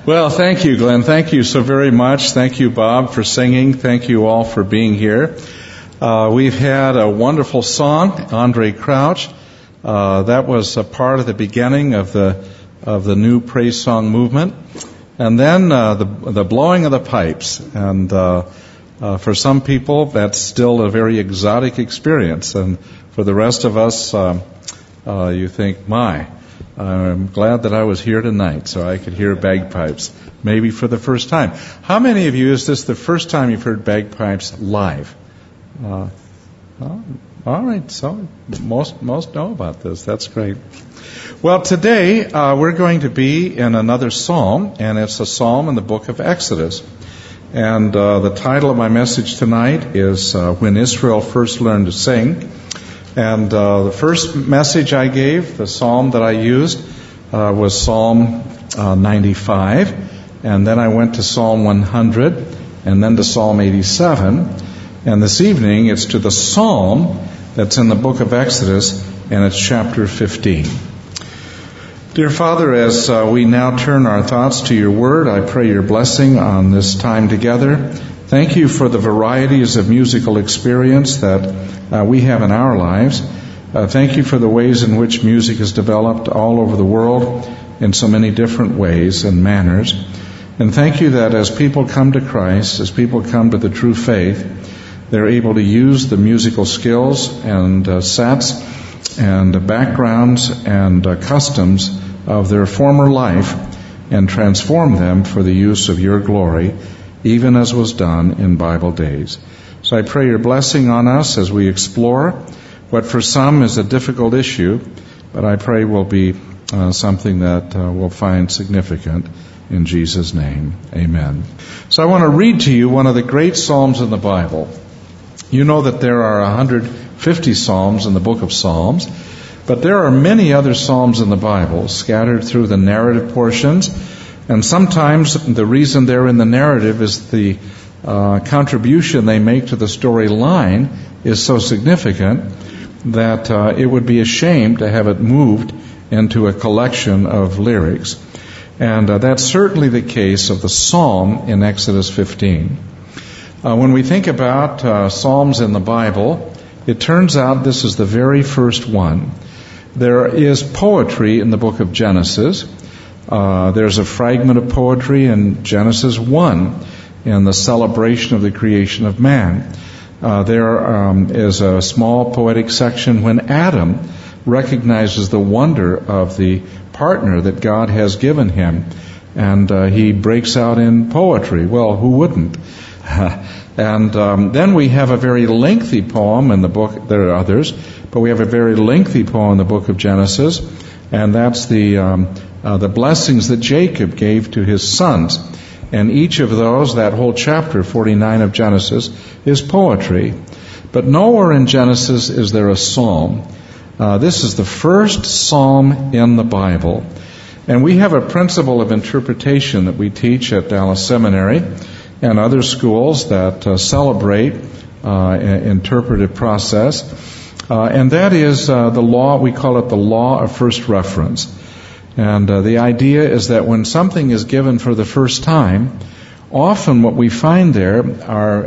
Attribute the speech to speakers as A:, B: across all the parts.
A: Well, thank you, Glenn. Thank you so very much. Thank you, Bob, for singing. Thank you all for being here. We've had a wonderful song, Andre Crouch. That was a part of the beginning of the new praise song movement. And then the blowing of the pipes. And for some people, that's still a very exotic experience. And for the rest of us, you think, my, I'm glad that I was here tonight so I could hear bagpipes, maybe for the first time. How many of you, is this the first time you've heard bagpipes live? All right, so most know about this. That's great. Well, today we're going to be in another psalm, and it's a psalm in the book of Exodus. And the title of my message tonight is When Israel First Learned to Sing. And the first message I gave, the psalm that I used, was Psalm 95. And then I went to Psalm 100, and then to Psalm 87. And this evening, it's to the psalm that's in the book of Exodus, and it's chapter 15. Dear Father, as we now turn our thoughts to your word, I pray your blessing on this time together. Thank you for the varieties of musical experience that we have in our lives. Thank you for the ways in which music is developed all over the world in so many different ways and manners. And thank you that as people come to Christ, as people come to the true faith, they're able to use the musical skills and sets and backgrounds and customs of their former life and transform them for the use of your glory, even as was done in Bible days. So I pray your blessing on us as we explore what for some is a difficult issue, but I pray will be something that we'll find significant in Jesus' name. Amen. So I want to read to you one of the great psalms in the Bible. You know that there are 150 psalms in the book of Psalms, but there are many other psalms in the Bible scattered through the narrative portions. And sometimes the reason they're in the narrative is the contribution they make to the storyline is so significant that it would be a shame to have it moved into a collection of lyrics. And that's certainly the case of the psalm in Exodus 15. When we think about psalms in the Bible, it turns out this is the very first one. There is poetry in the book of Genesis. There's a fragment of poetry in Genesis 1 in the celebration of the creation of man. There is a small poetic section when Adam recognizes the wonder of the partner that God has given him, and he breaks out in poetry. Well, who wouldn't? And then we have a very lengthy poem in the book. There are others, but we have a very lengthy poem in the book of Genesis, and that's the blessings that Jacob gave to his sons. And each of those, that whole chapter 49 of Genesis, is poetry. But nowhere in Genesis is there a psalm. This is the first psalm in the Bible. And we have a principle of interpretation that we teach at Dallas Seminary and other schools that celebrate interpretive process. And that is the law, we call it the law of first reference. And the idea is that when something is given for the first time, often what we find there are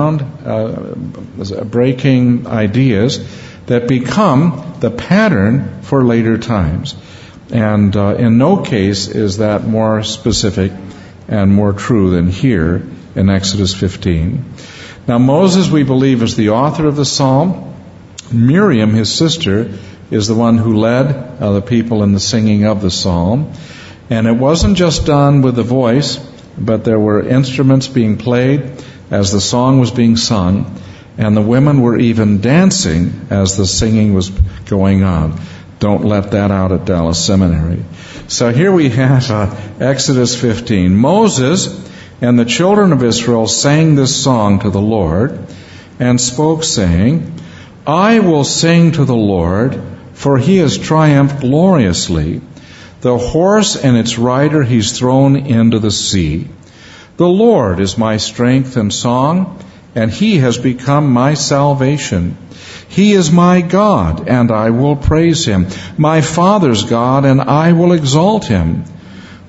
A: ground-breaking ideas that become the pattern for later times. And in no case is that more specific and more true than here in Exodus 15. Now Moses, we believe, is the author of the psalm. Miriam, his sister, is the one who led the people in the singing of the psalm. And it wasn't just done with the voice, but there were instruments being played as the song was being sung, and the women were even dancing as the singing was going on. Don't let that out at Dallas Seminary. So here we have Exodus 15. Moses and the children of Israel sang this song to the Lord and spoke, saying, I will sing to the Lord, for he has triumphed gloriously. The horse and its rider he's thrown into the sea. The Lord is my strength and song, and he has become my salvation. He is my God, and I will praise him, my Father's God, and I will exalt him. The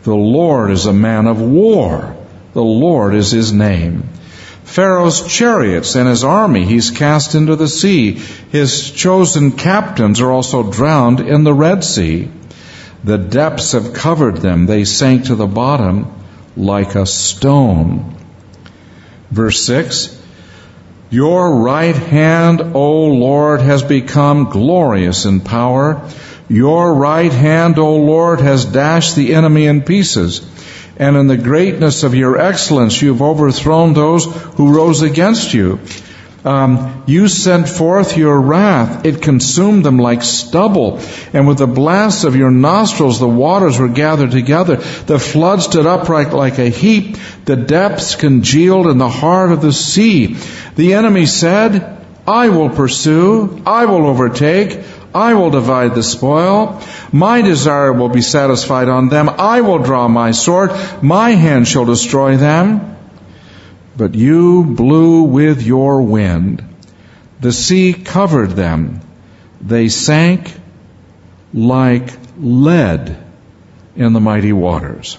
A: The Lord is a man of war. The Lord is his name. Pharaoh's chariots and his army he's cast into the sea. His chosen captains are also drowned in the Red Sea. The depths have covered them. They sank to the bottom like a stone. Verse 6, Your right hand, O Lord, has become glorious in power. Your right hand, O Lord, has dashed the enemy in pieces. And in the greatness of your excellence, you've overthrown those who rose against you. You sent forth your wrath. It consumed them like stubble. And with the blast of your nostrils, the waters were gathered together. The flood stood upright like a heap. The depths congealed in the heart of the sea. The enemy said, I will pursue. I will overtake. I will divide the spoil. My desire will be satisfied on them. I will draw my sword. My hand shall destroy them. But you blew with your wind. The sea covered them. They sank like lead in the mighty waters.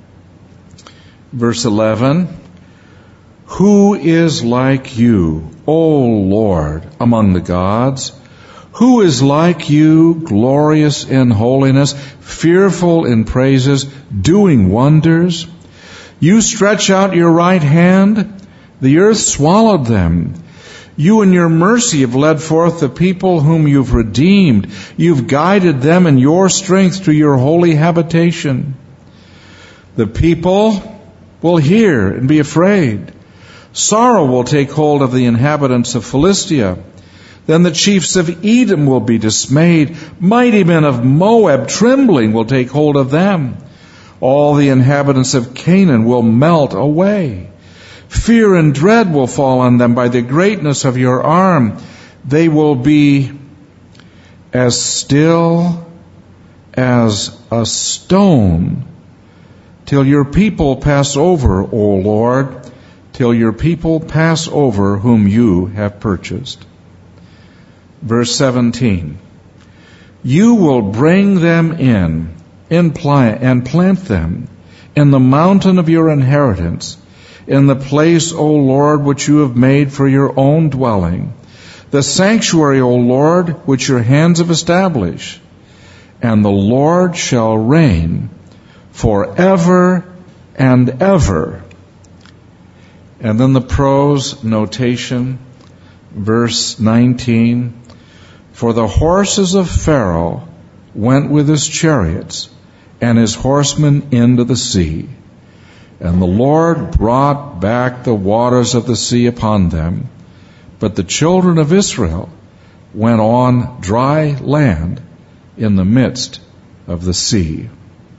A: Verse 11, Who is like you, O Lord, among the gods? Who is like you, glorious in holiness, fearful in praises, doing wonders? You stretch out your right hand, the earth swallowed them. You in your mercy have led forth the people whom you've redeemed. You've guided them in your strength to your holy habitation. The people will hear and be afraid. Sorrow will take hold of the inhabitants of Philistia. Then the chiefs of Edom will be dismayed. Mighty men of Moab, trembling, will take hold of them. All the inhabitants of Canaan will melt away. Fear and dread will fall on them by the greatness of your arm. They will be as still as a stone till your people pass over, O Lord, till your people pass over whom you have purchased. Verse 17, You will bring them in and plant them in the mountain of your inheritance, in the place, O Lord, which you have made for your own dwelling, the sanctuary, O Lord, which your hands have established. And the Lord shall reign forever and ever. And then the prose notation, verse 19, For the horses of Pharaoh went with his chariots and his horsemen into the sea. And the Lord brought back the waters of the sea upon them. But the children of Israel went on dry land in the midst of the sea.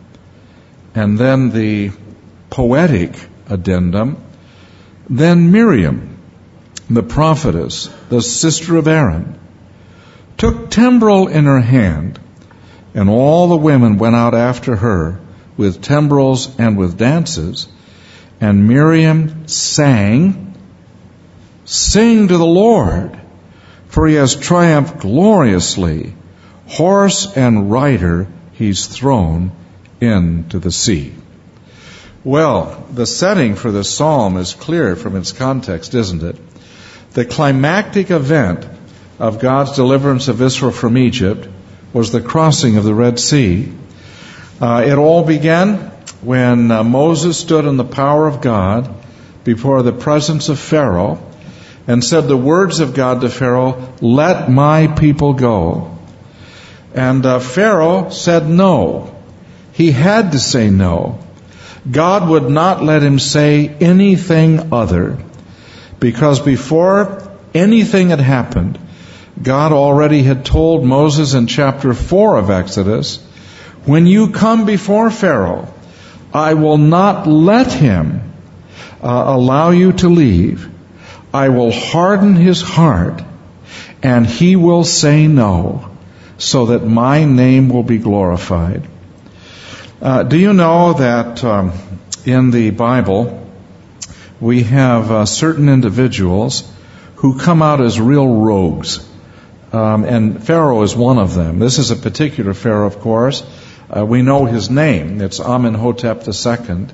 A: And then the poetic addendum, Then Miriam, the prophetess, the sister of Aaron, took timbrel in her hand, and all the women went out after her with timbrels and with dances. And Miriam sang, Sing to the Lord, for he has triumphed gloriously. Horse and rider he's thrown into the sea. Well, the setting for this psalm is clear from its context, isn't it? The climactic event of God's deliverance of Israel from Egypt was the crossing of the Red Sea. It all began when Moses stood in the power of God before the presence of Pharaoh and said the words of God to Pharaoh, Let my people go. And Pharaoh said no. He had to say no. God would not let him say anything other, because before anything had happened, God already had told Moses in chapter 4 of Exodus, When you come before Pharaoh, I will not let him allow you to leave. I will harden his heart, and he will say no, so that my name will be glorified. Do you know that in the Bible we have certain individuals who come out as real rogues? And Pharaoh is one of them. This is a particular Pharaoh, of course. We know his name. It's Amenhotep II.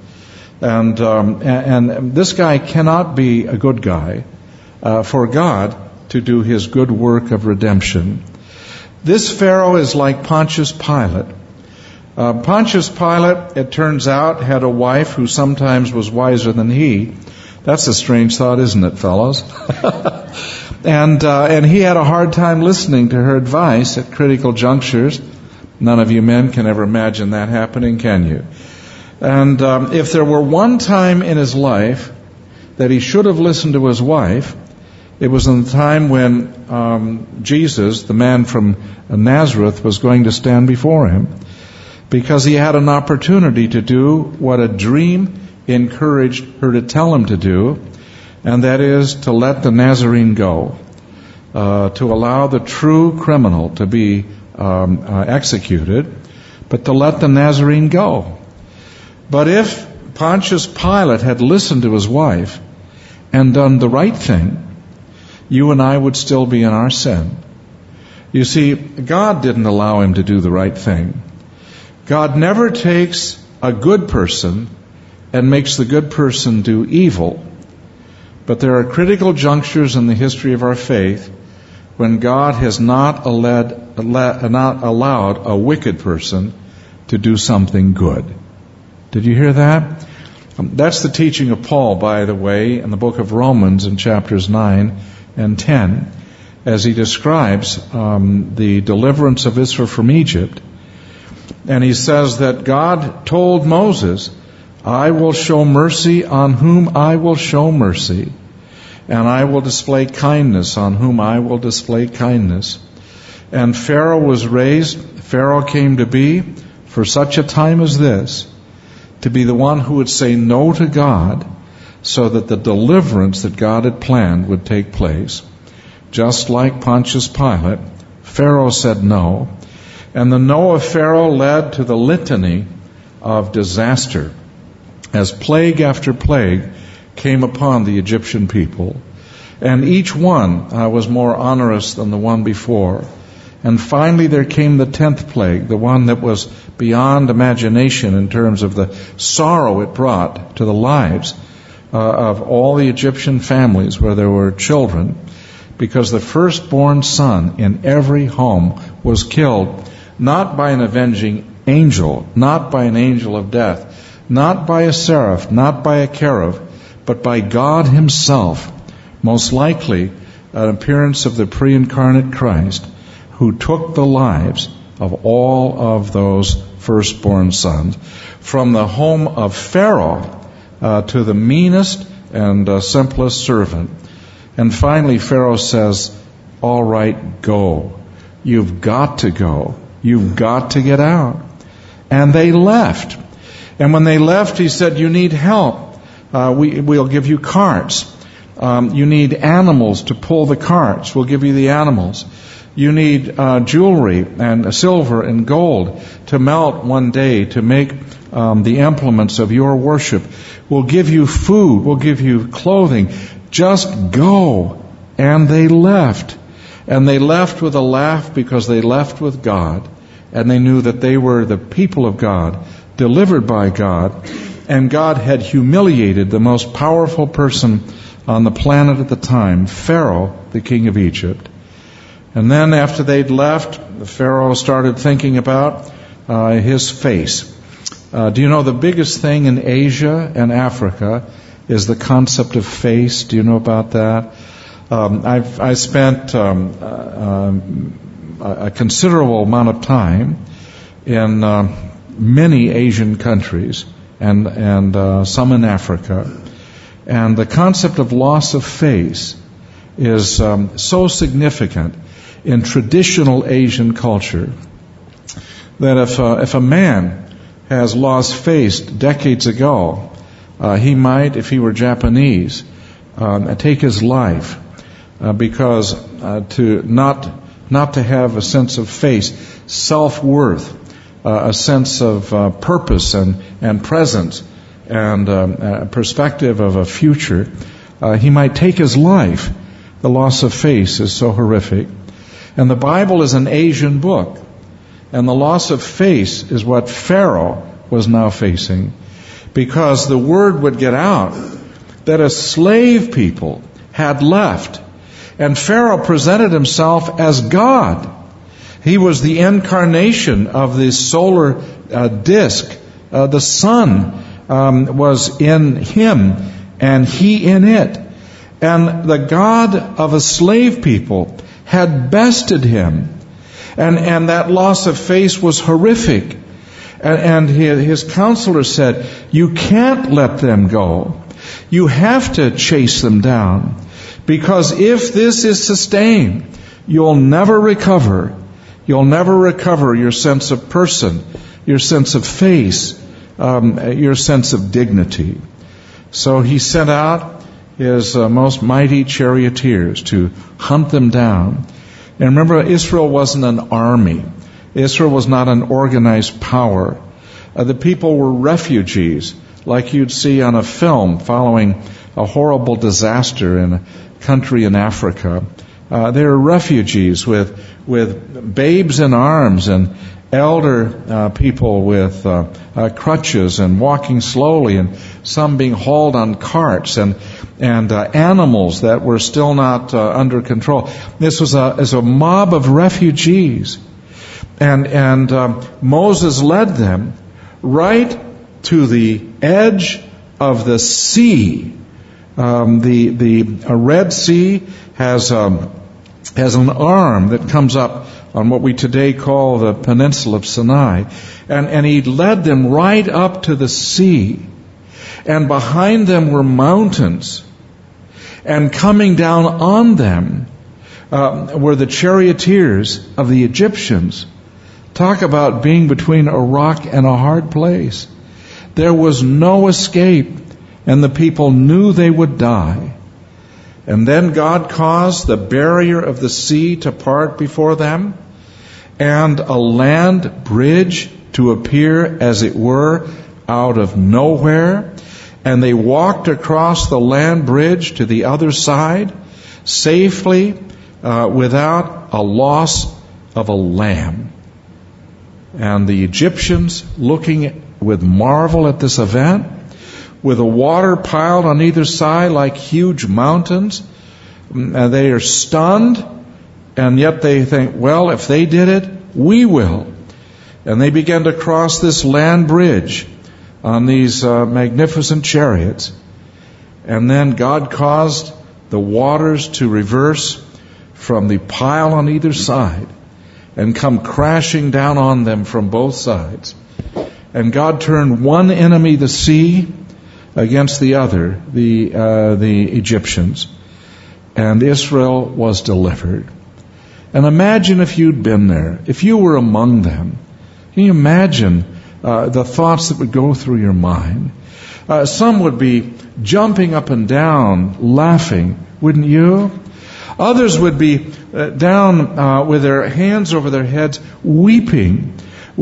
A: And this guy cannot be a good guy for God to do his good work of redemption. This Pharaoh is like Pontius Pilate. Pontius Pilate, it turns out, had a wife who sometimes was wiser than he. That's a strange thought, isn't it, fellows? And he had a hard time listening to her advice at critical junctures. None of you men can ever imagine that happening, can you? And if there were one time in his life that he should have listened to his wife, it was in the time when Jesus, the man from Nazareth, was going to stand before him, because he had an opportunity to do what a dream encouraged her to tell him to do, and that is to let the Nazarene go, to allow the true criminal to be executed, but to let the Nazarene go. But if Pontius Pilate had listened to his wife and done the right thing, you and I would still be in our sin. You see, God didn't allow him to do the right thing. God never takes a good person and makes the good person do evil. But there are critical junctures in the history of our faith when God has not allowed a wicked person to do something good. Did you hear that? That's the teaching of Paul, by the way, in the book of Romans in chapters 9 and 10, as he describes the deliverance of Israel from Egypt. And he says that God told Moses, I will show mercy on whom I will show mercy, and I will display kindness on whom I will display kindness. And Pharaoh was raised, Pharaoh came to be for such a time as this, to be the one who would say no to God, so that the deliverance that God had planned would take place. Just like Pontius Pilate, Pharaoh said no, and the no of Pharaoh led to the litany of disaster, as plague after plague came upon the Egyptian people. And each one was more onerous than the one before. And finally there came the 10th plague, the one that was beyond imagination in terms of the sorrow it brought to the lives of all the Egyptian families where there were children, because the firstborn son in every home was killed, not by an avenging angel, not by an angel of death, not by a seraph, not by a cherub, but by God himself, most likely an appearance of the pre-incarnate Christ, who took the lives of all of those firstborn sons, from the home of Pharaoh to the meanest and simplest servant. And finally Pharaoh says, all right, go. You've got to go. You've got to get out. And they left. And when they left, he said, you need help. We'll give you carts. You need animals to pull the carts. We'll give you the animals. You need jewelry and silver and gold to melt one day to make the implements of your worship. We'll give you food. We'll give you clothing. Just go. And they left. And they left with a laugh, because they left with God. And they knew that they were the people of God, delivered by God. And God had humiliated the most powerful person on the planet at the time, Pharaoh, the king of Egypt. And then after they'd left, the Pharaoh started thinking about his face. Do you know the biggest thing in Asia and Africa is the concept of face? Do you know about that? I spent a considerable amount of time in many Asian countries and some in Africa. And the concept of loss of face is so significant in traditional Asian culture that if a man has lost face decades ago, he might, if he were Japanese, take his life because not to have a sense of face, self-worth, a sense of purpose and presence, and a perspective of a future, he might take his life. The loss of face is so horrific. And the Bible is an Asian book. And the loss of face is what Pharaoh was now facing, because the word would get out that a slave people had left. And Pharaoh presented himself as God. He was the incarnation of the solar disk. The sun was in him, and he in it. And the God of a slave people had bested him. And that loss of face was horrific. And his counselor said, you can't let them go. You have to chase them down. Because if this is sustained, you'll never recover. You'll never recover your sense of person, your sense of face, your sense of dignity. So he sent out his most mighty charioteers to hunt them down. And remember, Israel wasn't an army. Israel was not an organized power. The people were refugees, like you'd see on a film following a horrible disaster in a country in Africa. They were refugees with babes in arms and elder people with crutches and walking slowly, and some being hauled on carts, and animals that were still not under control. This was a mob of refugees, and Moses led them right to the edge of the sea. The Red Sea has an arm that comes up on what we today call the Peninsula of Sinai. And he led them right up to the sea. And behind them were mountains. And coming down on them were the charioteers of the Egyptians. Talk about being between a rock and a hard place. There was no escape, and the people knew they would die. And then God caused the barrier of the sea to part before them, and a land bridge to appear, as it were, out of nowhere. And they walked across the land bridge to the other side safely, without a loss of a lamb. And the Egyptians, looking with marvel at this event, with the water piled on either side like huge mountains, they are stunned, and yet they think, well, if they did it, we will. And they began to cross this land bridge on these magnificent chariots. And then God caused the waters to reverse from the pile on either side and come crashing down on them from both sides. And God turned one enemy, the sea, against the other, the Egyptians. And Israel was delivered. And imagine if you'd been there, if you were among them. Can you imagine the thoughts that would go through your mind? Some would be jumping up and down, laughing, wouldn't you? Others would be down with their hands over their heads, weeping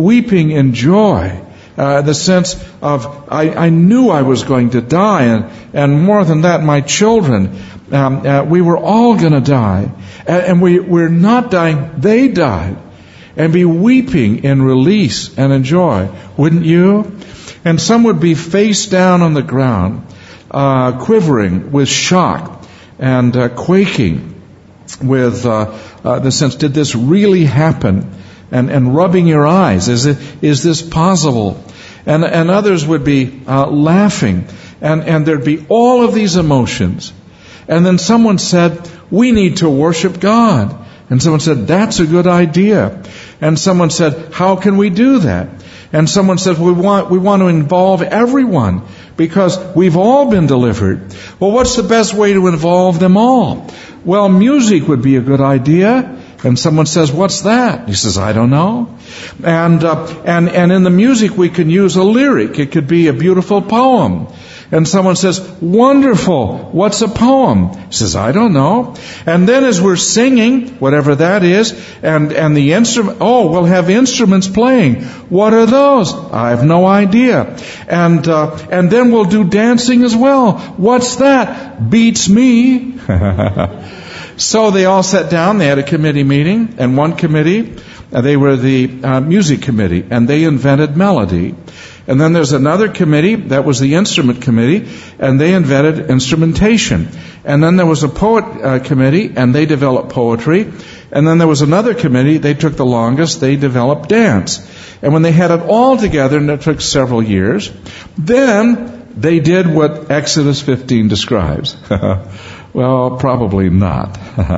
A: in joy. The sense of, I knew I was going to die, and more than that, my children, we were all going to die. And we're not dying, they died. And be weeping in release and in joy, wouldn't you? And some would be face down on the ground, quivering with shock and quaking with the sense, did this really happen? And rubbing your eyes, is this possible? And others would be laughing, and there'd be all of these emotions. And then someone said, we need to worship God. And someone said, that's a good idea. And someone said, how can we do that? And someone said, we want to involve everyone because we've all been delivered. Well, what's the best way to involve them all? Well, music would be a good idea. And someone says, what's that? He says, I don't know. And in the music we can use a lyric. It could be a beautiful poem. And someone says, wonderful, what's a poem? He says, I don't know. And then as we're singing, whatever that is, and the instrument, we'll have instruments playing. What are those? I have no idea. And then we'll do dancing as well. What's that? Beats me. So they all sat down, they had a committee meeting, and one committee They were the music committee, and they invented melody. And then there's another committee, that was the instrument committee, and they invented instrumentation. And then there was a poet committee, and they developed poetry. And then there was another committee, they took the longest, they developed dance. And when they had it all together, and it took several years, then they did what Exodus 15 describes. Well, probably not.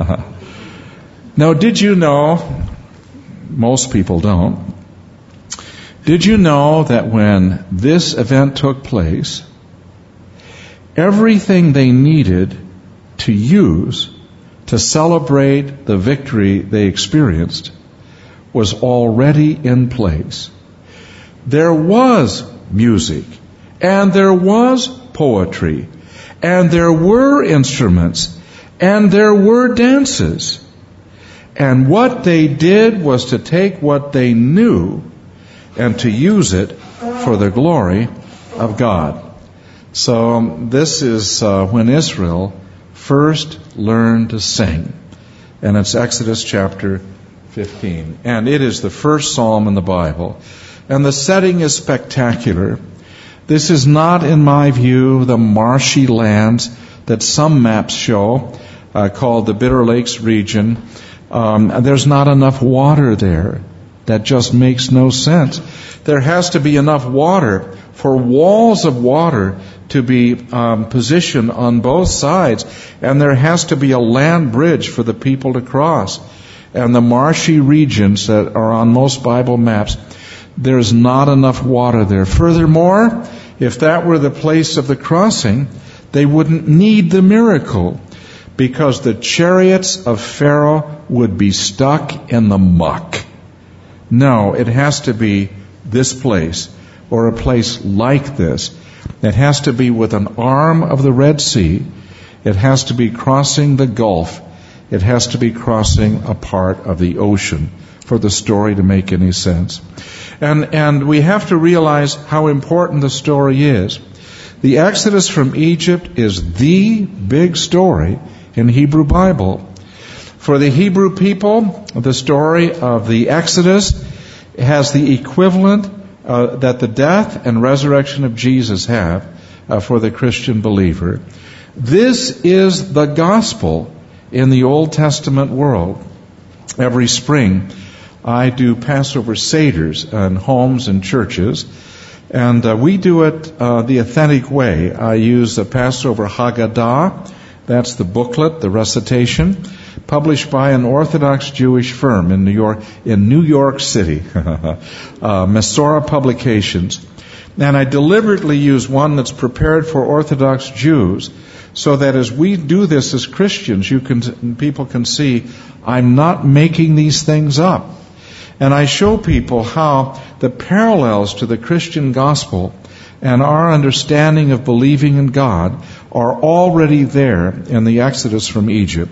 A: Now, did you know, most people don't, did you know that when this event took place, everything they needed to use to celebrate the victory they experienced was already in place? There was music, and there was poetry, and there were instruments, and there were dances. And what they did was to take what they knew and to use it for the glory of God. So this is when Israel first learned to sing. And it's Exodus chapter 15. And it is the first psalm in the Bible. And the setting is spectacular. This is not, in my view, the marshy lands that some maps show, called the Bitter Lakes region. There's not enough water there. That just makes no sense. There has to be enough water for walls of water to be positioned on both sides. And there has to be a land bridge for the people to cross. And the marshy regions that are on most Bible maps, there's not enough water there. Furthermore, if that were the place of the crossing, they wouldn't need the miracle, because the chariots of Pharaoh would be stuck in the muck. No, it has to be this place, or a place like this. It has to be with an arm of the Red Sea. It has to be crossing the Gulf. It has to be crossing a part of the ocean for the story to make any sense. And we have to realize how important the story is. The Exodus from Egypt is the big story in Hebrew Bible. For the Hebrew people, the story of the Exodus has the equivalent that the death and resurrection of Jesus have for the Christian believer. This is the gospel in the Old Testament world. Every spring, I do Passover Seders in homes and churches, and we do it the authentic way. I use the Passover Haggadah. That's the booklet, the recitation, published by an Orthodox Jewish firm in New York City, Masorah Publications. And I deliberately use one that's prepared for Orthodox Jews, so that as we do this as Christians, people can see I'm not making these things up. And I show people how the parallels to the Christian gospel and our understanding of believing in God are already there in the Exodus from Egypt.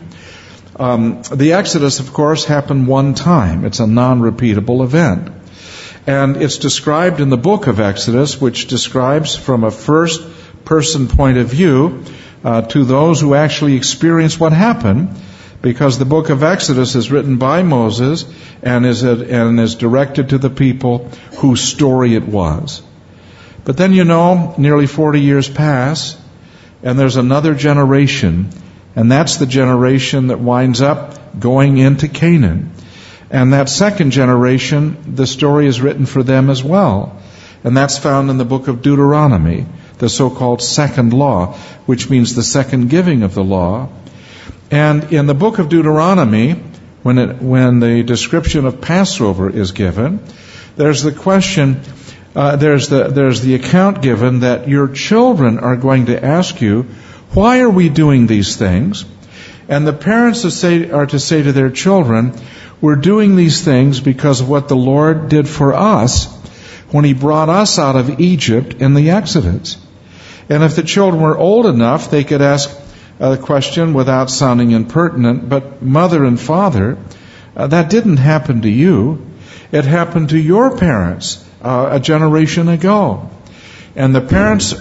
A: The Exodus, of course, happened one time. It's a non-repeatable event. And it's described in the book of Exodus, which describes from a first-person point of view to those who actually experience what happened, because the book of Exodus is written by Moses and is directed to the people whose story it was. But then, nearly 40 years pass, and there's another generation, and that's the generation that winds up going into Canaan. And that second generation, the story is written for them as well. And that's found in the book of Deuteronomy, the so-called second law, which means the second giving of the law. And in the book of Deuteronomy, when the description of Passover is given, there's the question, there's the account given that your children are going to ask you, why are we doing these things? And the parents are to say to their children, we're doing these things because of what the Lord did for us when He brought us out of Egypt in the Exodus. And if the children were old enough, they could ask the question without sounding impertinent, but mother and father, that didn't happen to you. It happened to your parents a generation ago. And the parents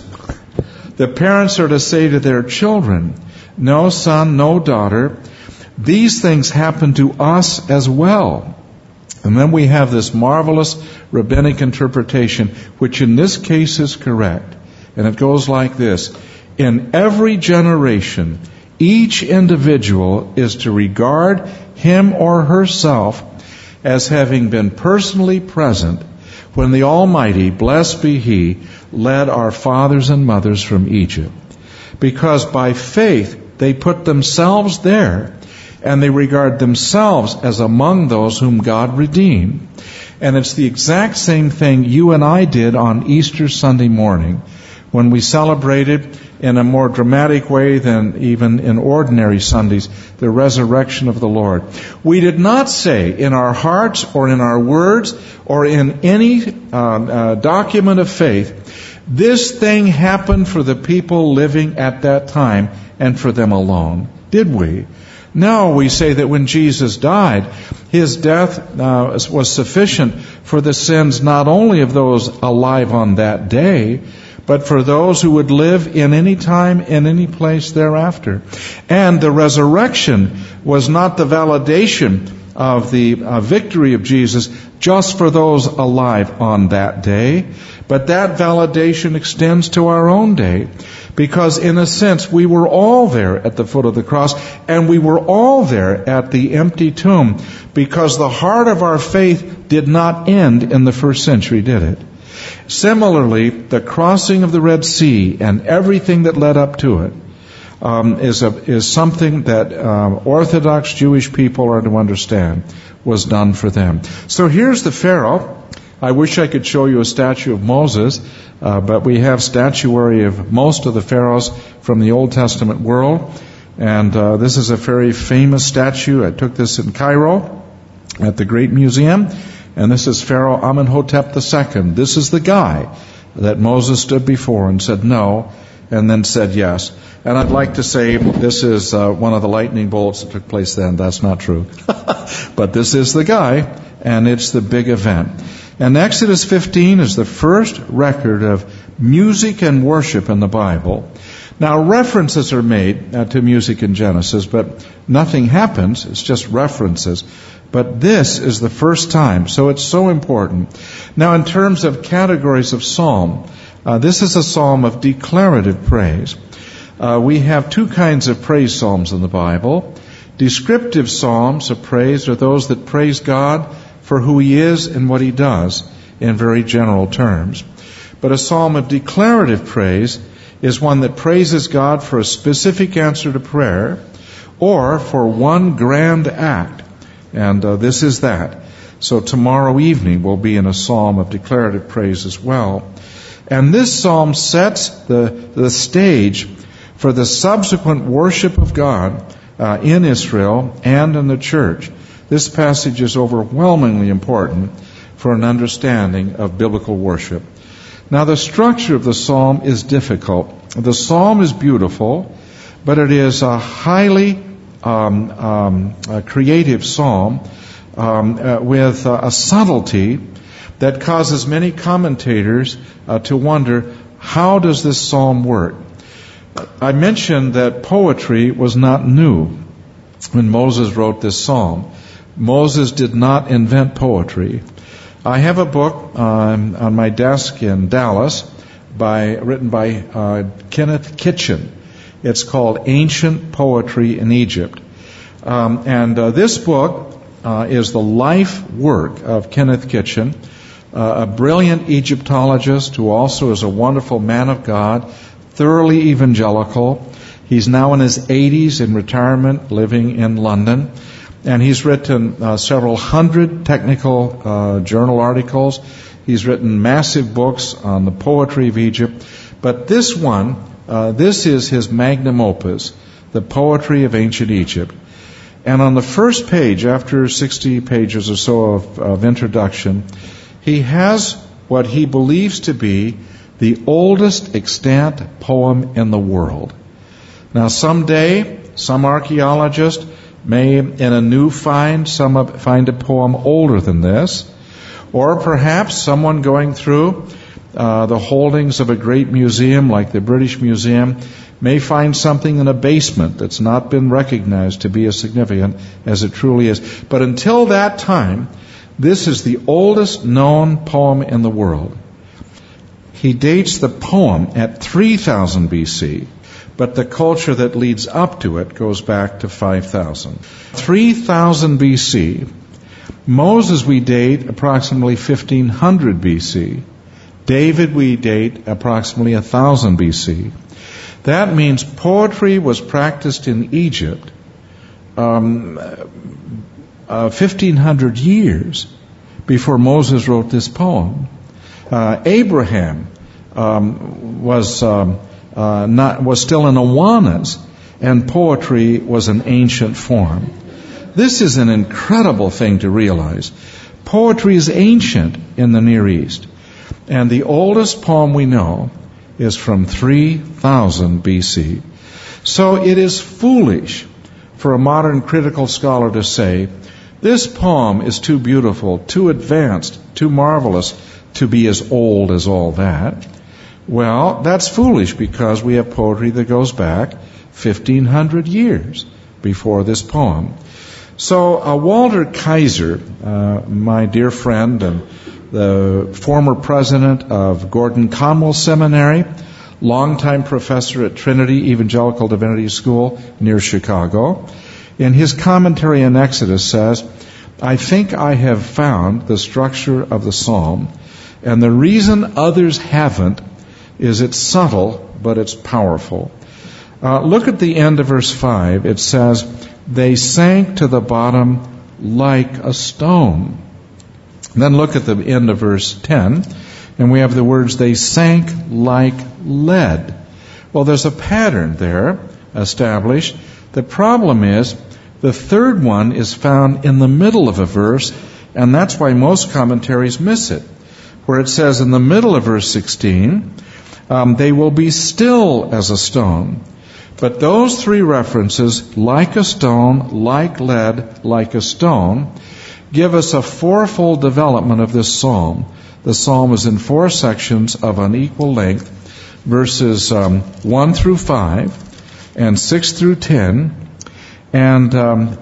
A: are to say to their children, no son, no daughter, these things happen to us as well. And then we have this marvelous rabbinic interpretation, which in this case is correct. And it goes like this. In every generation, each individual is to regard him or herself as having been personally present when the Almighty, blessed be He, led our fathers and mothers from Egypt. Because by faith they put themselves there, and they regard themselves as among those whom God redeemed. And it's the exact same thing you and I did on Easter Sunday morning, when we celebrated in a more dramatic way than even in ordinary Sundays, the resurrection of the Lord. We did not say in our hearts or in our words or in any document of faith, this thing happened for the people living at that time and for them alone. Did we? No, we say that when Jesus died, His death was sufficient for the sins not only of those alive on that day, but for those who would live in any time, in any place thereafter. And the resurrection was not the validation of the victory of Jesus just for those alive on that day, but that validation extends to our own day. Because in a sense, we were all there at the foot of the cross, and we were all there at the empty tomb, because the heart of our faith did not end in the first century, did it? Similarly, the crossing of the Red Sea and everything that led up to it is something that Orthodox Jewish people are to understand was done for them. So here's the Pharaoh. I wish I could show you a statue of Moses, but we have statuary of most of the pharaohs from the Old Testament world. And this is a very famous statue. I took this in Cairo at the Great Museum. And this is Pharaoh Amenhotep II. This is the guy that Moses stood before and said no, and then said yes. And I'd like to say this is one of the lightning bolts that took place then. That's not true. But this is the guy, and it's the big event. And Exodus 15 is the first record of music and worship in the Bible. Now, references are made to music in Genesis, but nothing happens. It's just references. But this is the first time, so it's so important. Now, in terms of categories of psalm, this is a psalm of declarative praise. We have two kinds of praise psalms in the Bible. Descriptive psalms of praise are those that praise God for who He is and what He does in very general terms. But a psalm of declarative praise is one that praises God for a specific answer to prayer or for one grand act. And this is that. So tomorrow evening we'll be in a psalm of declarative praise as well. And this psalm sets the stage for the subsequent worship of God in Israel and in the church. This passage is overwhelmingly important for an understanding of biblical worship. Now, the structure of the psalm is difficult. The psalm is beautiful, but it is a highly creative psalm with a subtlety that causes many commentators to wonder, how does this psalm work? I mentioned that poetry was not new when Moses wrote this psalm. Moses did not invent poetry. I have a book on my desk in Dallas written by Kenneth Kitchen. It's called Ancient Poetry in Egypt. And this book is the life work of Kenneth Kitchen, a brilliant Egyptologist who also is a wonderful man of God, thoroughly evangelical. He's now in his 80s in retirement, living in London. And he's written several hundred technical journal articles. He's written massive books on the poetry of Egypt. But this one, this is his magnum opus, The Poetry of Ancient Egypt. And on the first page, after 60 pages or so of introduction, he has what he believes to be the oldest extant poem in the world. Now, someday, some archaeologist may, in a new find, find a poem older than this, or perhaps someone going through the holdings of a great museum like the British Museum may find something in a basement that's not been recognized to be as significant as it truly is. But until that time, This is the oldest known poem in the world. He dates the poem at 3000 BC, but the culture that leads up to it goes back to 5000. 3000 BC. Moses we date approximately 1500 BC. David we date approximately 1000 BC. That means poetry was practiced in Egypt 1500 years before Moses wrote this poem. Abraham was still in Awanas, and poetry was an ancient form. This is an incredible thing to realize. Poetry is ancient in the Near East, and the oldest poem we know is from 3000 BC. So it is foolish for a modern critical scholar to say, this poem is too beautiful, too advanced, too marvelous to be as old as all that. Well, that's foolish because we have poetry that goes back 1500 years before this poem. So Walter Kaiser, my dear friend and the former president of Gordon Conwell Seminary, longtime professor at Trinity Evangelical Divinity School near Chicago, in his commentary on Exodus says, I think I have found the structure of the psalm, and the reason others haven't is it's subtle, but it's powerful. Look at the end of verse 5. It says, they sank to the bottom like a stone. Then look at the end of verse 10, and we have the words, they sank like lead. Well, there's a pattern there established. The problem is, the third one is found in the middle of a verse, and that's why most commentaries miss it, where it says in the middle of verse 16, they will be still as a stone. But those three references, like a stone, like lead, like a stone, give us a fourfold development of this psalm. The psalm is in 4 sections of unequal length, verses 1 through 5, and 6 through 10, and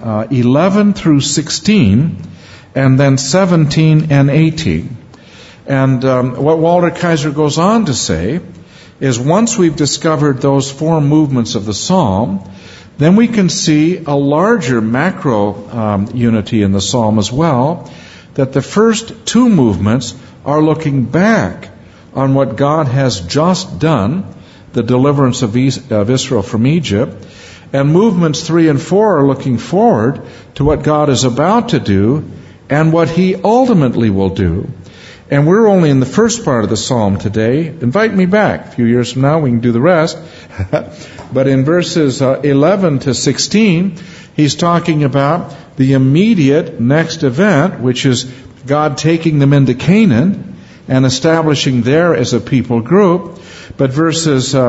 A: 11 through 16, and then 17 and 18. And what Walter Kaiser goes on to say is once we've discovered those 4 movements of the psalm, then we can see a larger macro unity in the psalm as well, that the first 2 movements are looking back on what God has just done, the deliverance of Israel from Egypt, and movements 3 and 4 are looking forward to what God is about to do and what He ultimately will do. And we're only in the first part of the psalm today. Invite me back. A few years from now, we can do the rest. But in verses 11 to 16, he's talking about the immediate next event, which is God taking them into Canaan and establishing there as a people group. But verse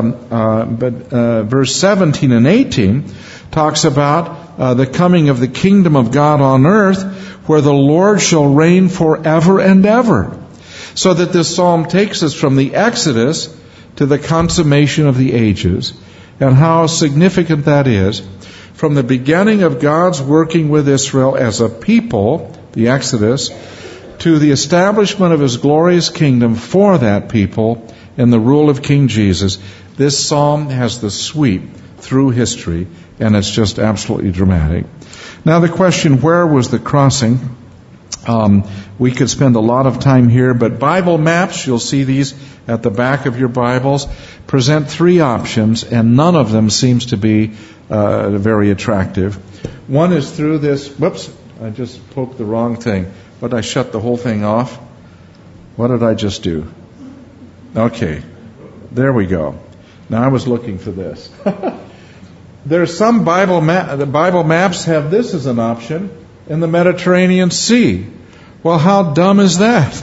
A: 17 and 18 talks about the coming of the kingdom of God on earth, where the Lord shall reign forever and ever. So that this psalm takes us from the Exodus to the consummation of the ages, and how significant that is. From the beginning of God's working with Israel as a people, the Exodus, to the establishment of His glorious kingdom for that people in the rule of King Jesus, this psalm has the sweep through history, and it's just absolutely dramatic. Now the question, where was the crossing? We could spend a lot of time here, but Bible maps, you'll see these at the back of your Bibles, present 3 options, and none of them seems to be very attractive. One is through this, whoops, I just poked the wrong thing. But I shut the whole thing off. What did I just do? Okay, there we go. Now I was looking for this. There's some Bible maps have this as an option in the Mediterranean Sea. Well, how dumb is that?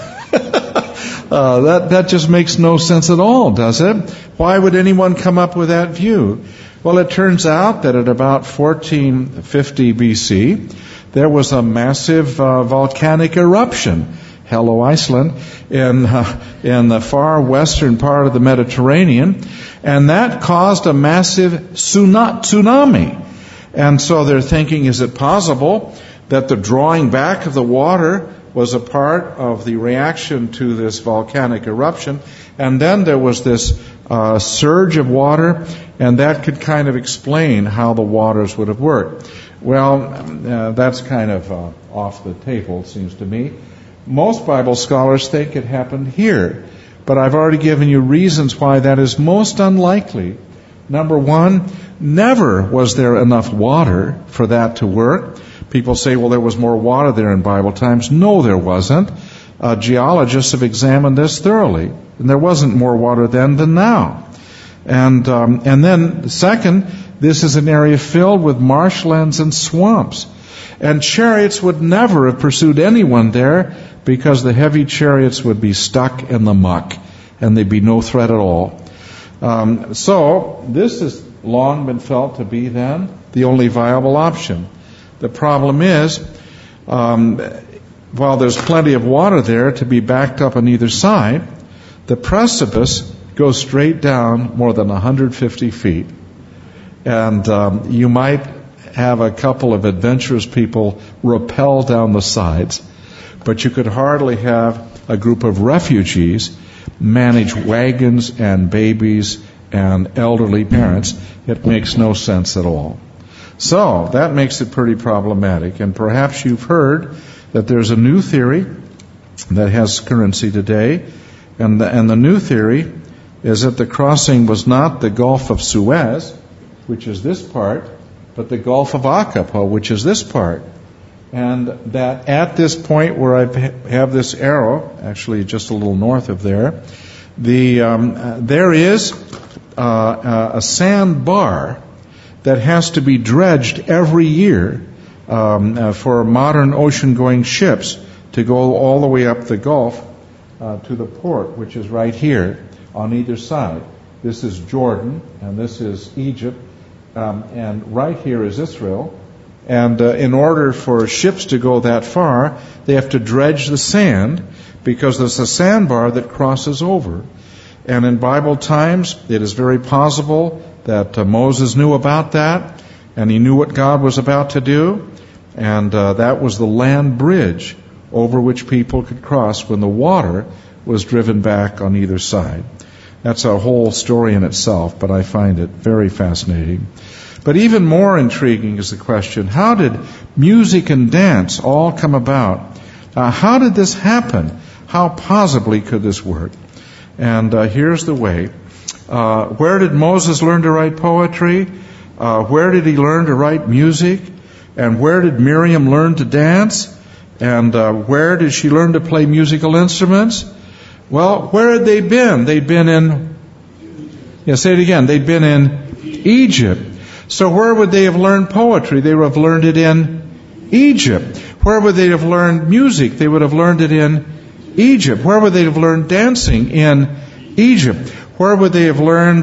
A: That just makes no sense at all, does it? Why would anyone come up with that view? Well, it turns out that at about 1450 BC, there was a massive volcanic eruption, hello Iceland, in the far western part of the Mediterranean, and that caused a massive tsunami. And so they're thinking, is it possible that the drawing back of the water was a part of the reaction to this volcanic eruption. And then there was this surge of water, and that could kind of explain how the waters would have worked. Well, that's kind of off the table, it seems to me. Most Bible scholars think it happened here, but I've already given you reasons why that is most unlikely. Number one, never was there enough water for that to work. People say, well, there was more water there in Bible times. No, there wasn't. Geologists have examined this thoroughly, and there wasn't more water then than now. And then, second, this is an area filled with marshlands and swamps. And chariots would never have pursued anyone there because the heavy chariots would be stuck in the muck and they'd be no threat at all. So this has long been felt to be then the only viable option. The problem is, while there's plenty of water there to be backed up on either side, the precipice goes straight down more than 150 feet. And you might have a couple of adventurous people rappel down the sides, but you could hardly have a group of refugees manage wagons and babies and elderly parents. It makes no sense at all. So that makes it pretty problematic. And perhaps you've heard that there's a new theory that has currency today, and the new theory is that the crossing was not the Gulf of Suez, which is this part, but the Gulf of Aqaba, which is this part. And that at this point where I have this arrow, actually just a little north of there, there is a sand bar that has to be dredged every year for modern ocean-going ships to go all the way up the Gulf to the port, which is right here on either side. This is Jordan, and this is Egypt, and right here is Israel. And in order for ships to go that far, they have to dredge the sand because there's a sandbar that crosses over. And in Bible times, it is very possible that Moses knew about that, and he knew what God was about to do, and that was the land bridge over which people could cross when the water was driven back on either side. That's a whole story in itself, but I find it very fascinating. But even more intriguing is the question, how did music and dance all come about? How did this happen? How possibly could this work? And here's the way. Where did Moses learn to write poetry? Where did he learn to write music? And where did Miriam learn to dance? And where did she learn to play musical instruments? Well, where had they been? They'd been in, say it again, they'd been in Egypt. So where would they have learned poetry? They would have learned it in Egypt. Where would they have learned music? They would have learned it in Egypt. Where would they have learned dancing? In Egypt. Where would they have learned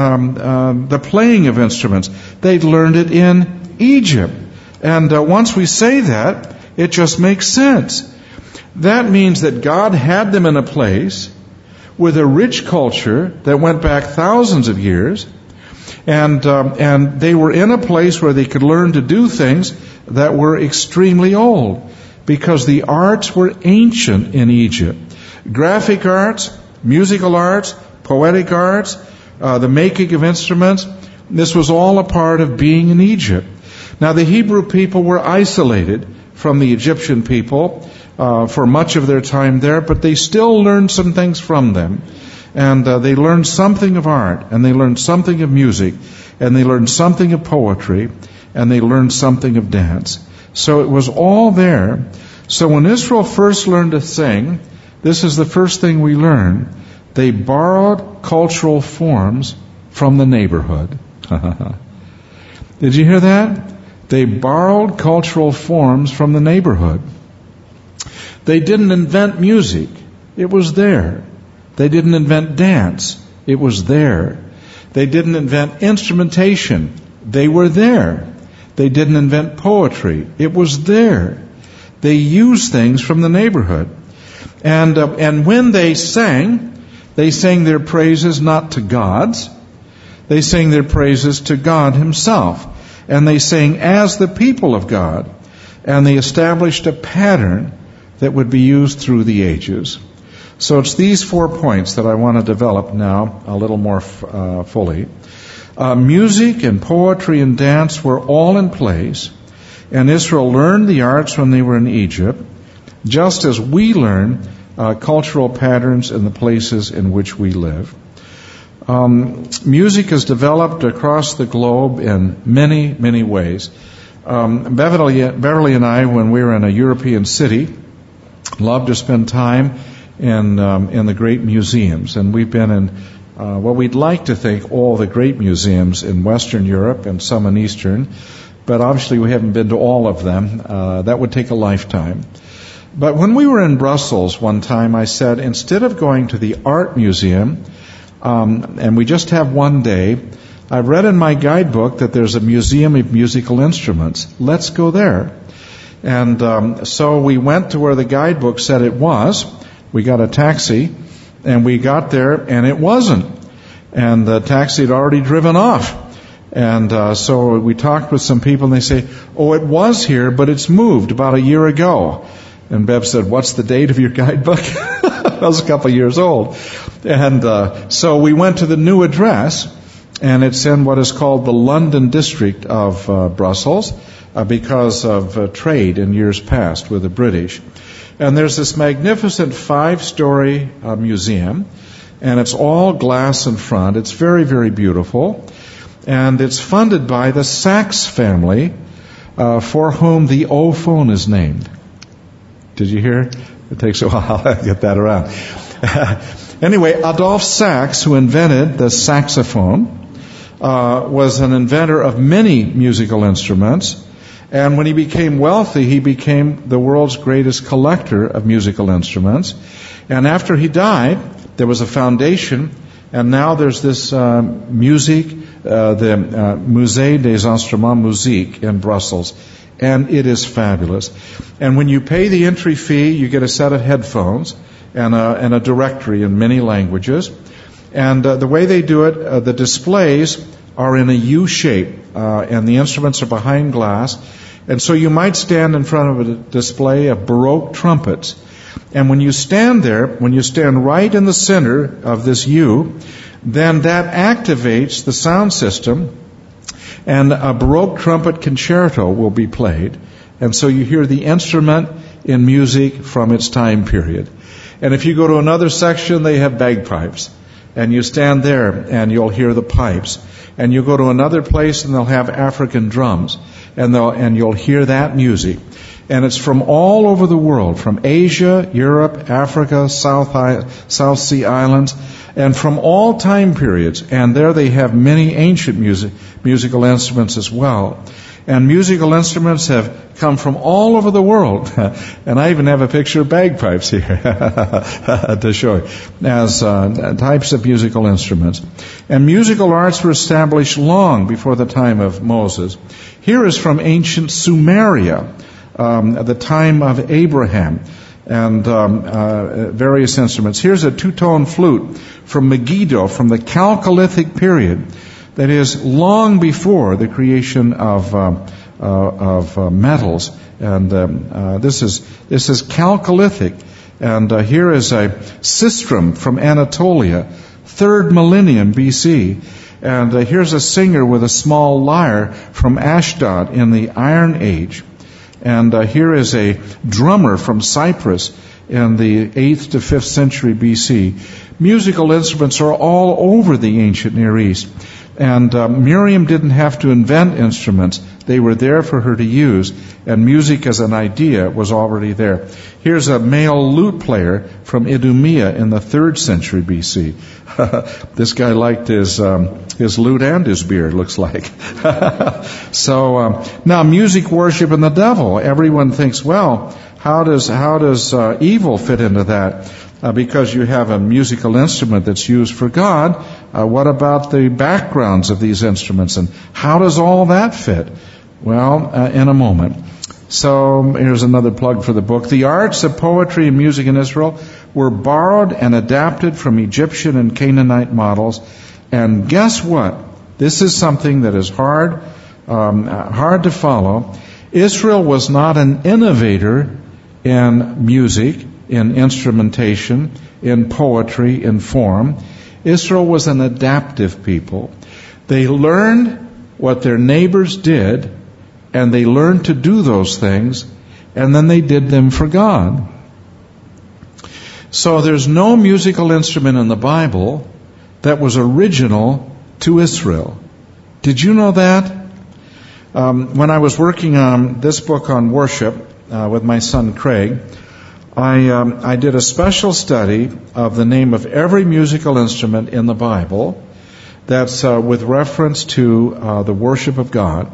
A: the playing of instruments? They'd learned it in Egypt. And once we say that, it just makes sense. That means that God had them in a place with a rich culture that went back thousands of years, and they were in a place where they could learn to do things that were extremely old, because the arts were ancient in Egypt. Graphic arts, musical arts, poetic arts, the making of instruments, this was all a part of being in Egypt. Now the Hebrew people were isolated from the Egyptian people for much of their time there, but they still learned some things from them. And they learned something of art, and they learned something of music, and they learned something of poetry, and they learned something of dance. So it was all there. So when Israel first learned to sing, this is the first thing we learn. They borrowed cultural forms from the neighborhood. Did you hear that? They borrowed cultural forms from the neighborhood. They didn't invent music. It was there. They didn't invent dance. It was there. They didn't invent instrumentation. They were there. They didn't invent poetry. It was there. They used things from the neighborhood. And when they sang their praises not to gods. They sang their praises to God Himself. And they sang as the people of God. And they established a pattern that would be used through the ages. So it's these 4 points that I want to develop now a little more fully. Music and poetry and dance were all in place, and Israel learned the arts when they were in Egypt, just as we learn cultural patterns in the places in which we live. Music is developed across the globe in many, many ways. Beverly and I, when we were in a European city, loved to spend time in the great museums. And we've been in, we'd like to think, all the great museums in Western Europe and some in Eastern. But obviously we haven't been to all of them. That would take a lifetime. But when we were in Brussels one time, I said, instead of going to the art museum, and we just have one day, I've read in my guidebook that there's a museum of musical instruments. Let's go there. And so we went to where the guidebook said it was. We got a taxi, and we got there, and it wasn't. And the taxi had already driven off. And so we talked with some people, and they say, oh, it was here, but it's moved about a year ago. And Bev said, what's the date of your guidebook? That was a couple of years old. And so we went to the new address, and it's in what is called the London district of Brussels because of trade in years past with the British. And there's this magnificent 5-story museum, and it's all glass in front. It's very, very beautiful. And it's funded by the Sachs family, for whom the O phone is named. Did you hear? It takes a while to get that around. Anyway, Adolphe Sax, who invented the saxophone, was an inventor of many musical instruments. And when he became wealthy, he became the world's greatest collector of musical instruments. And after he died, there was a foundation, and now there's this music, the Musée des Instruments Musiques in Brussels. And it is fabulous. And when you pay the entry fee, you get a set of headphones and a directory in many languages. And the way they do it, the displays are in a U shape, and the instruments are behind glass. And so you might stand in front of a display of Baroque trumpets. And when you stand there, when you stand right in the center of this U, then that activates the sound system, and a Baroque trumpet concerto will be played. And so you hear the instrument in music from its time period. And if you go to another section, they have bagpipes. And you stand there and you'll hear the pipes. And you go to another place and they'll have African drums. And you'll hear that music. And it's from all over the world, from Asia, Europe, Africa, South Sea Islands, and from all time periods. And there they have many ancient musical instruments as well. And musical instruments have come from all over the world. And I even have a picture of bagpipes here to show you as types of musical instruments. And musical arts were established long before the time of Moses. Here is from ancient Sumeria, at the time of Abraham, and various instruments. Here's a 2-tone flute from Megiddo, from the Chalcolithic period. That is long before the creation of metals, and this is Chalcolithic. And here is a sistrum from Anatolia, 3rd millennium BC. And here's a singer with a small lyre from Ashdod in the Iron Age. And here is a drummer from Cyprus in the 8th to 5th century BC. Musical instruments are all over the ancient Near East. And Miriam didn't have to invent instruments. They were there for her to use. And music as an idea was already there. Here's a male lute player from Idumea in the 3rd century BC. This guy liked his lute and his beard, looks like. So now music worship and the devil. Everyone thinks, well, how does evil fit into that? Because you have a musical instrument that's used for God. What about the backgrounds of these instruments, and how does all that fit? Well, in a moment. So here's another plug for the book. The arts of poetry and music in Israel were borrowed and adapted from Egyptian and Canaanite models. And guess what? This is something that is hard to follow. Israel was not an innovator in music, in instrumentation, in poetry, in form. Israel was an adaptive people. They learned what their neighbors did, and they learned to do those things, and then they did them for God. So there's no musical instrument in the Bible that was original to Israel. Did you know that? When I was working on this book on worship with my son Craig, I did a special study of the name of every musical instrument in the Bible that's with reference to the worship of God.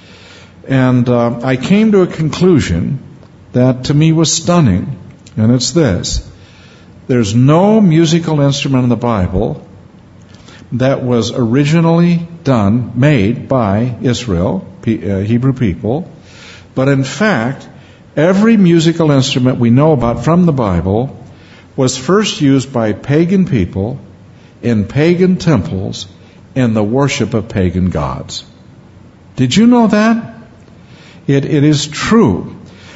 A: And I came to a conclusion that to me was stunning, and it's this. There's no musical instrument in the Bible that was originally made by Israel, Hebrew people, but in fact, every musical instrument we know about from the Bible was first used by pagan people in pagan temples in the worship of pagan gods. Did you know that? It is true.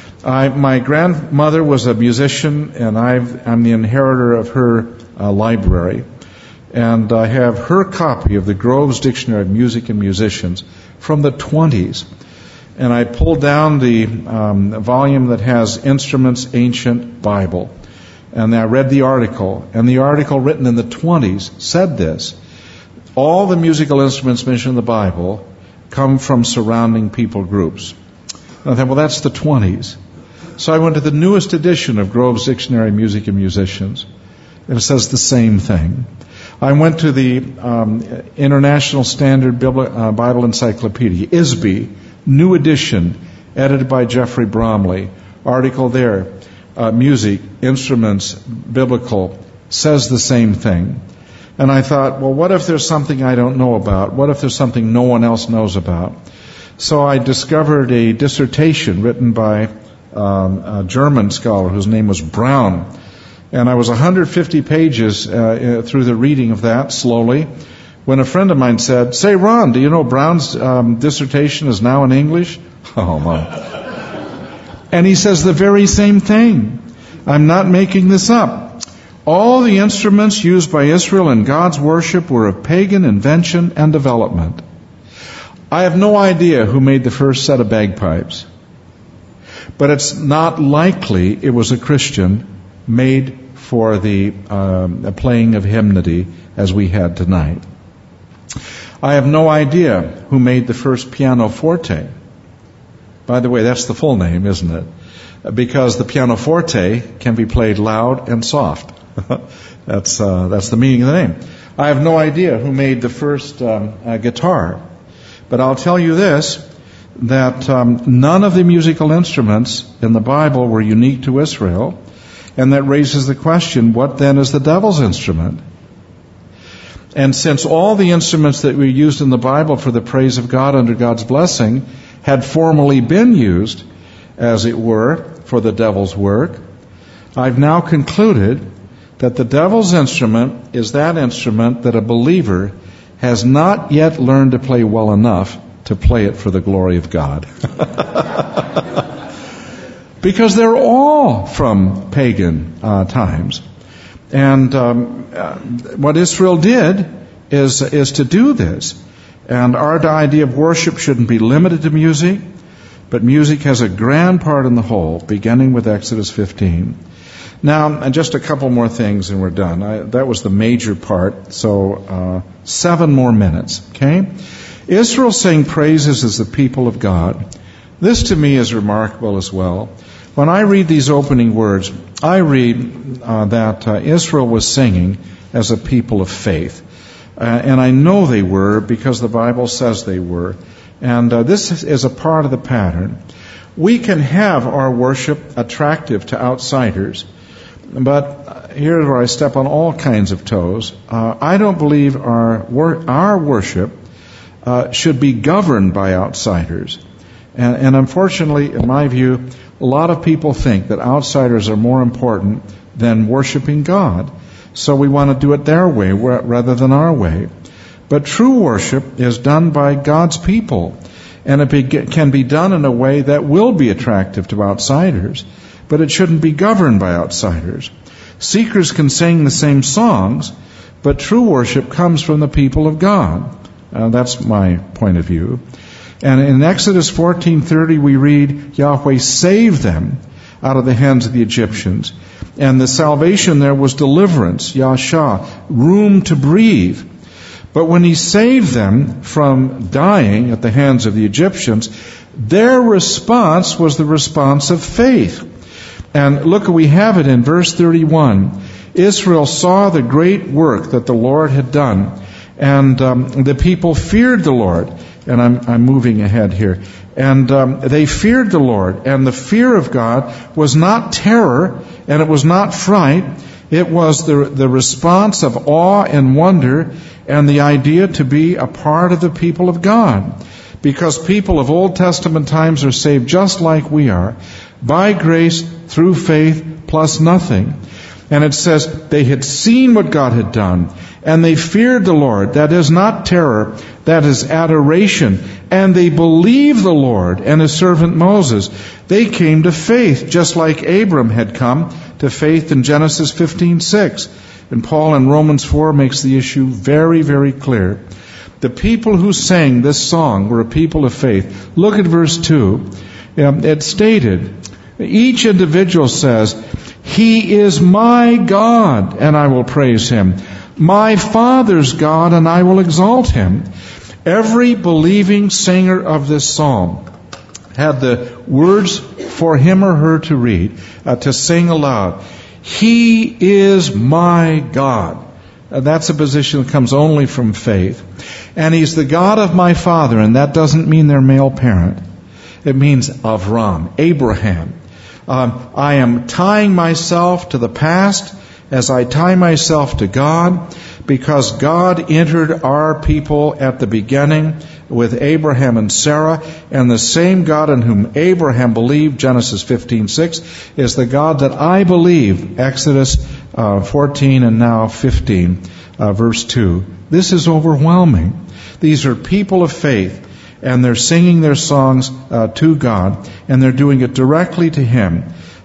A: My grandmother was a musician, and I'm the inheritor of her library. And I have her copy of the Groves Dictionary of Music and Musicians from the 20s. And I pulled down the volume that has Instruments Ancient Bible. And I read the article. And the article written in the 20s said this: all the musical instruments mentioned in the Bible come from surrounding people groups. And I thought, well, that's the 20s. So I went to the newest edition of Groves Dictionary of Music and Musicians. And it says the same thing. I went to the International Standard Bible Encyclopedia, ISBE, new edition, edited by Jeffrey Bromley. Article there, music, instruments, biblical, says the same thing. And I thought, well, what if there's something I don't know about? What if there's something no one else knows about? So I discovered a dissertation written by a German scholar whose name was Braun. And I was 150 pages through the reading of that slowly when a friend of mine said, "Say, Ron, do you know Brown's dissertation is now in English?" Oh, my. And he says the very same thing. I'm not making this up. All the instruments used by Israel in God's worship were of pagan invention and development. I have no idea who made the first set of bagpipes, but it's not likely it was a Christian made for the playing of hymnody as we had tonight. I have no idea who made the first pianoforte. By the way, that's the full name, isn't it? Because the pianoforte can be played loud and soft. That's the meaning of the name. I have no idea who made the first guitar. But I'll tell you this, that none of the musical instruments in the Bible were unique to Israel. And that raises the question, what then is the devil's instrument? And since all the instruments that were used in the Bible for the praise of God under God's blessing had formerly been used, as it were, for the devil's work, I've now concluded that the devil's instrument is that instrument that a believer has not yet learned to play well enough to play it for the glory of God. Because they're all from pagan times. And what Israel did is to do this. And our idea of worship shouldn't be limited to music, but music has a grand part in the whole, beginning with Exodus 15. Now, and just a couple more things and we're done. That was the major part, so 7 more minutes, okay? Israel sang praises as the people of God. This to me is remarkable as well. When I read these opening words, I read that Israel was singing as a people of faith. And I know they were because the Bible says they were. And this is a part of the pattern. We can have our worship attractive to outsiders, but here's where I step on all kinds of toes. I don't believe our worship should be governed by outsiders. And unfortunately, in my view, a lot of people think that outsiders are more important than worshiping God. So we want to do it their way rather than our way. But true worship is done by God's people. And it can be done in a way that will be attractive to outsiders. but it shouldn't be governed by outsiders. Seekers can sing the same songs, but true worship comes from the people of God. That's my point of view. And in Exodus 14:30 we read, Yahweh saved them out of the hands of the Egyptians. And the salvation there was deliverance, Yasha, room to breathe. But when he saved them from dying at the hands of the Egyptians, their response was the response of faith. And look, we have it in verse 31. Israel saw the great work that the Lord had done, and the people feared the Lord. And I'm moving ahead here. And they feared the Lord. And the fear of God was not terror, and it was not fright. It was the response of awe and wonder, and the idea to be a part of the people of God. Because people of Old Testament times are saved just like we are, by grace, through faith, plus nothing. And it says they had seen what God had done, and they feared the Lord. That is not terror, that is adoration. And they believed the Lord and His servant Moses. They came to faith, just like Abram had come to faith in Genesis 15:6. And Paul in Romans 4 makes the issue very, very clear. The people who sang this song were a people of faith. Look at verse 2. It stated, each individual says, He is my God, and I will praise Him. My Father's God, and I will exalt Him. Every believing singer of this psalm had the words for him or her to read, to sing aloud. He is my God. That's a position that comes only from faith. And He's the God of my father, and that doesn't mean their male parent. It means Avram, Abraham. I am tying myself to the past as I tie myself to God, because God entered our people at the beginning with Abraham and Sarah, and the same God in whom Abraham believed, Genesis 15:6, is the God that I believe, Exodus 14 and now 15, verse 2. This is overwhelming. These are people of faith, and they're singing their songs to God, and they're doing it directly to Him.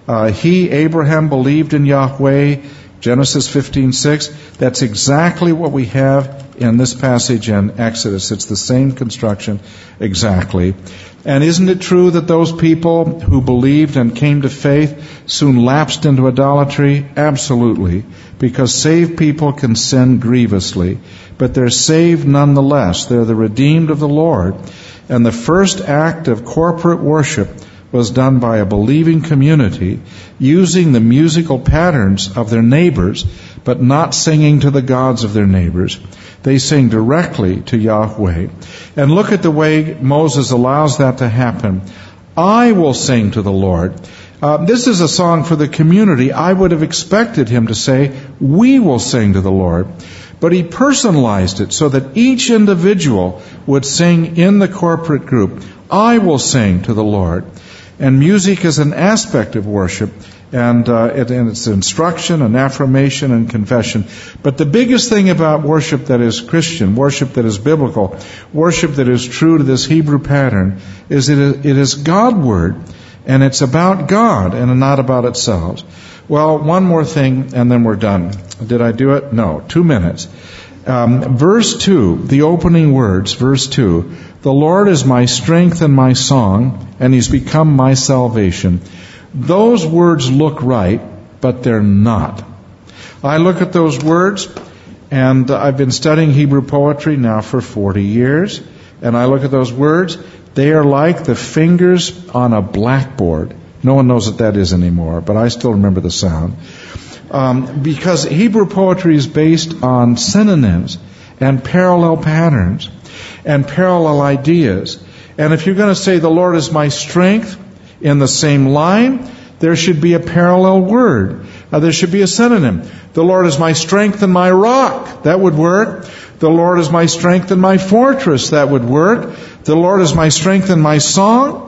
A: Abraham, believed in Yahweh, Genesis 15:6. That's exactly what we have in this passage in Exodus. It's the same construction exactly. And isn't it true that those people who believed and came to faith soon lapsed into idolatry? Absolutely. Because saved people can sin grievously, but they're saved nonetheless. They're the redeemed of the Lord. And the first act of corporate worship was done by a believing community using the musical patterns of their neighbors, but not singing to the gods of their neighbors. They sing directly to Yahweh. And look at the way Moses allows that to happen. I will sing to the Lord. This is a song for the community. I would have expected him to say, we will sing to the Lord. But he personalized it so that each individual would sing in the corporate group. I will sing to the Lord. And music is an aspect of worship, and it's instruction and affirmation and confession. But the biggest thing about worship that is Christian, worship that is biblical, worship that is true to this Hebrew pattern, is it is God-word, and it's about God and not about itself. Well, one more thing, and then we're done. Did I do it? No. 2 minutes. Verse 2, the opening words, verse 2, the Lord is my strength and my song, and He's become my salvation. Those words look right, but they're not. I look at those words, and I've been studying Hebrew poetry now for 40 years, and I look at those words, they are like the fingers on a blackboard. No one knows what that is anymore, but I still remember the sound. Because Hebrew poetry is based on synonyms and parallel patterns and parallel ideas. And if you're going to say the Lord is my strength in the same line, there should be a parallel word. There should be a synonym. The Lord is my strength and my rock. That would work. The Lord is my strength and my fortress. That would work. The Lord is my strength and my song.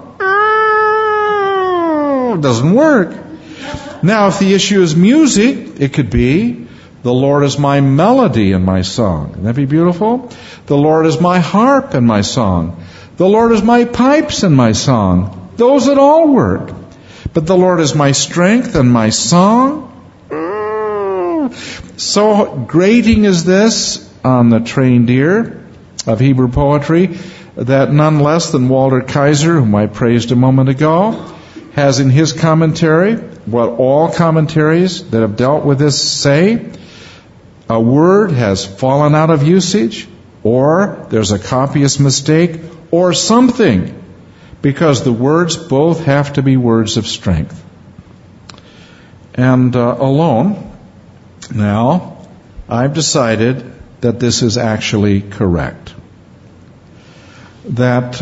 A: It doesn't work. Now, if the issue is music, it could be, the Lord is my melody and my song. Wouldn't that be beautiful? The Lord is my harp and my song. The Lord is my pipes and my song. Those would all work. But the Lord is my strength and my song. So grating is this on the trained ear of Hebrew poetry that none less than Walter Kaiser, whom I praised a moment ago, has in his commentary what all commentaries that have dealt with this say. A word has fallen out of usage, or there's a copyist mistake, or something, because the words both have to be words of strength. And alone, now, I've decided that this is actually correct. That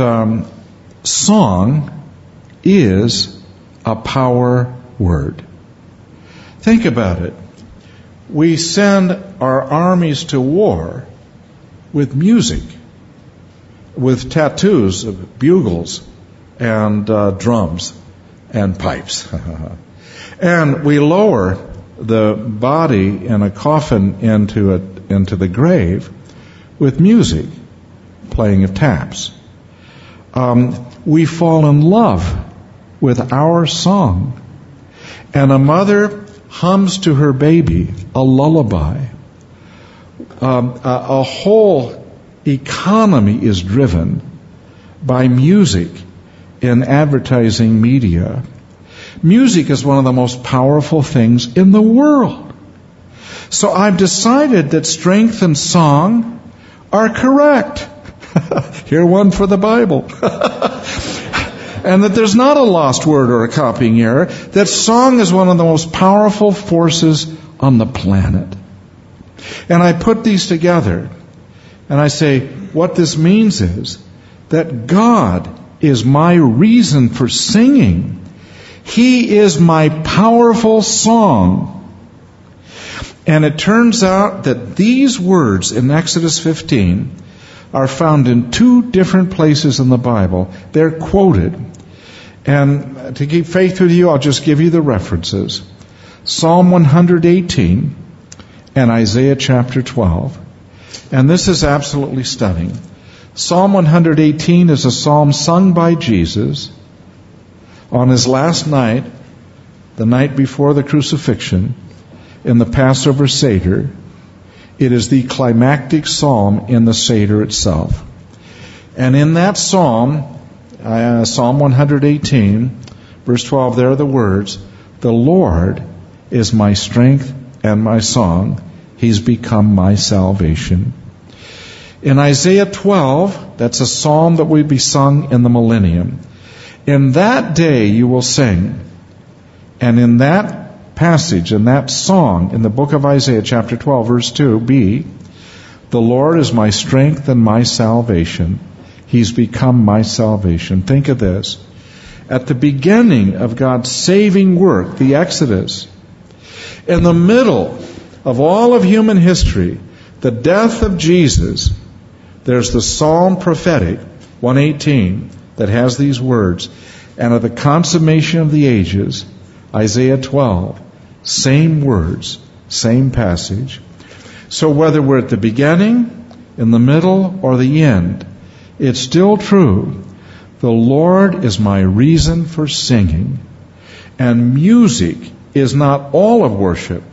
A: song is a power word. Think about it. We send our armies to war with music, with tattoos of bugles and drums and pipes. And we lower the body in a coffin into the grave with music, playing of taps. We fall in love with our song. And a mother hums to her baby a lullaby. A whole economy is driven by music in advertising media. Music is one of the most powerful things in the world. So I've decided that strength and song are correct. Here one for the Bible. And that there's not a lost word or a copying error. That song is one of the most powerful forces on the planet. And I put these together and I say, what this means is that God is my reason for singing. He is my powerful song. And it turns out that these words in Exodus 15 are found in two different places in the Bible. They're quoted. And to keep faith with you, I'll just give you the references. Psalm 118 and Isaiah chapter 12. And this is absolutely stunning. Psalm 118 is a psalm sung by Jesus on his last night, the night before the crucifixion, in the Passover Seder. It is the climactic psalm in the Seder itself. And in that psalm, Psalm 118, verse 12, there are the words, "The Lord is my strength and my song. He's become my salvation." In Isaiah 12, that's a psalm that will be sung in the millennium. In that day you will sing. And in that passage, in that song, in the book of Isaiah, chapter 12, verse 2b, "The Lord is my strength and my salvation. He's become my salvation." Think of this. At the beginning of God's saving work, the Exodus, in the middle of all of human history, the death of Jesus, there's the Psalm prophetic, 118, that has these words. And at the consummation of the ages, Isaiah 12, same words, same passage. So whether we're at the beginning, in the middle, or the end, it's still true. The Lord is my reason for singing. And music is not all of worship,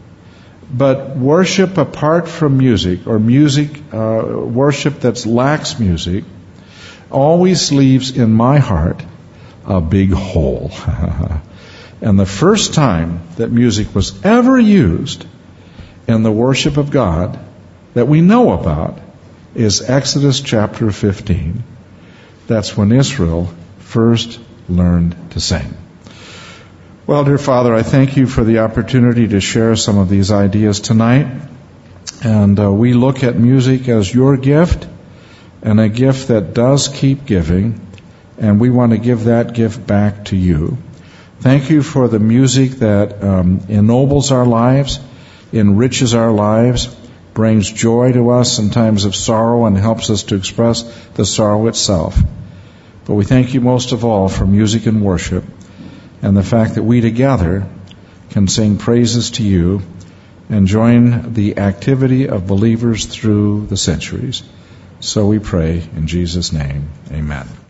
A: but worship apart from music, or worship that lacks music, always leaves in my heart a big hole. And the first time that music was ever used in the worship of God that we know about is Exodus chapter 15. That's when Israel first learned to sing. Well, dear Father, I thank you for the opportunity to share some of these ideas tonight. And we look at music as your gift, and a gift that does keep giving, and we want to give that gift back to you. Thank you for the music that ennobles our lives, enriches our lives, brings joy to us in times of sorrow, and helps us to express the sorrow itself. But we thank you most of all for music and worship, and the fact that we together can sing praises to you and join the activity of believers through the centuries. So we pray in Jesus' name, amen.